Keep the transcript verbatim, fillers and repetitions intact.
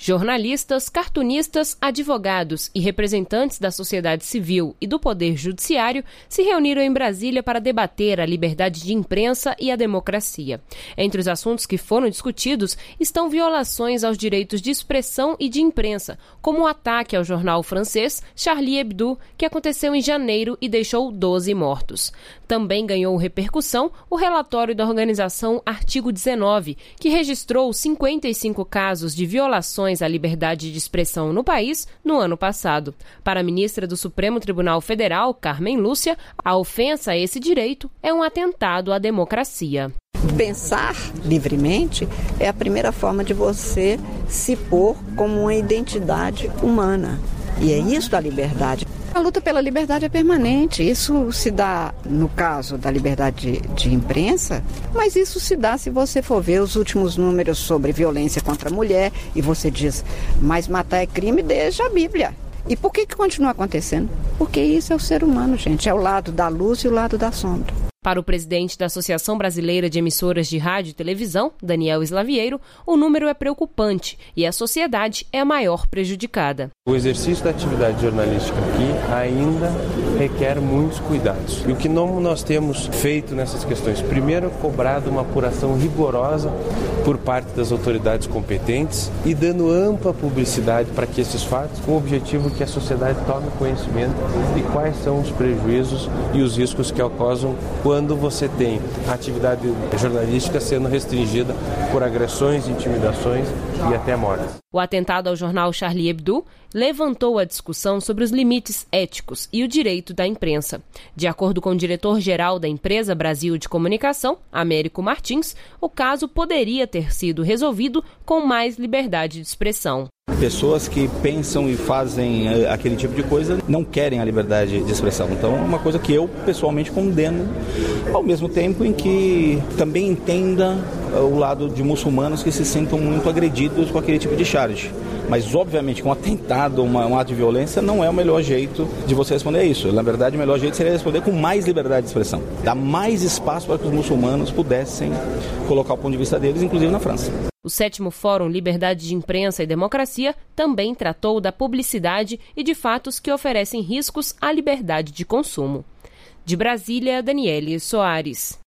Jornalistas, cartunistas, advogados e representantes da sociedade civil e do Poder Judiciário se reuniram em Brasília para debater a liberdade de imprensa e a democracia. Entre os assuntos que foram discutidos estão violações aos direitos de expressão e de imprensa, como o ataque ao jornal francês Charlie Hebdo, que aconteceu em janeiro e deixou doze mortos. Também ganhou repercussão o relatório da organização Artigo dezenove, que registrou cinquenta e cinco casos de violações à liberdade de expressão no país no ano passado. Para a ministra do Supremo Tribunal Federal, Carmen Lúcia, a ofensa a esse direito é um atentado à democracia. Pensar livremente é a primeira forma de você se pôr como uma identidade humana. E é isso a liberdade. A luta pela liberdade é permanente. Isso se dá no caso da liberdade de, de imprensa, mas isso se dá se você for ver os últimos números sobre violência contra a mulher e você diz, mas matar é crime desde a Bíblia. E por que que continua acontecendo? Porque isso é o ser humano, gente. É o lado da luz e o lado da sombra. Para o presidente da Associação Brasileira de Emissoras de Rádio e Televisão, Daniel Slaviero, o número é preocupante e a sociedade é a maior prejudicada. O exercício da atividade jornalística aqui ainda requer muitos cuidados. E o que não nós temos feito nessas questões? Primeiro, cobrado uma apuração rigorosa por parte das autoridades competentes e dando ampla publicidade para que esses fatos, com o objetivo que a sociedade tome conhecimento de quais são os prejuízos e os riscos que ocorrem quando você tem a atividade jornalística sendo restringida por agressões, intimidações e até mortes. O atentado ao jornal Charlie Hebdo levantou a discussão sobre os limites éticos e o direito da imprensa. De acordo com o diretor-geral da Empresa Brasil de Comunicação, Américo Martins, o caso poderia ter sido resolvido com mais liberdade de expressão. Pessoas que pensam e fazem aquele tipo de coisa não querem a liberdade de expressão. Então é uma coisa que eu pessoalmente condeno, ao mesmo tempo em que também entenda o lado de muçulmanos que se sintam muito agredidos com aquele tipo de charge. Mas obviamente que um atentado, uma, um ato de violência não é o melhor jeito de você responder a isso. Na verdade o melhor jeito seria responder com mais liberdade de expressão. Dar mais espaço para que os muçulmanos pudessem colocar o ponto de vista deles, inclusive na França. O sétimo Fórum Liberdade de Imprensa e Democracia também tratou da publicidade e de fatos que oferecem riscos à liberdade de consumo. De Brasília, Daniele Soares.